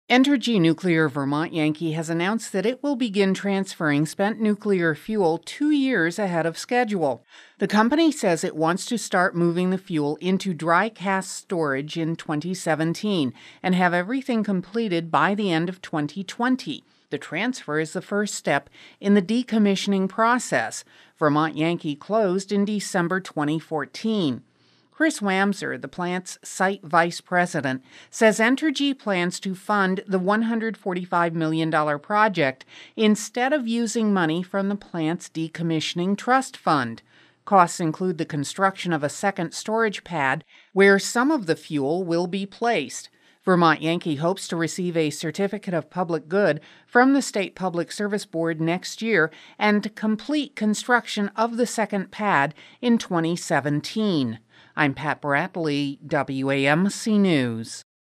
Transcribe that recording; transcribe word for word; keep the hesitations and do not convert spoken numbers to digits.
Entergy Nuclear Vermont Yankee has announced that it will begin transferring spent nuclear fuel two years ahead of schedule. The company says it wants to start moving the fuel into dry cask storage in twenty seventeen and have everything completed by the end of twenty twenty. The transfer is the first step in the decommissioning process. Vermont Yankee closed in December twenty fourteen. Chris Wamser, the plant's site vice president, says Entergy plans to fund the one hundred forty-five million dollars project instead of using money from the plant's decommissioning trust fund. Costs include the construction of a second storage pad where some of the fuel will be placed. Vermont Yankee hopes to receive a certificate of public good from the State Public Service Board next year and complete construction of the second pad in twenty seventeen. I'm Pat Bradley, W A M C News.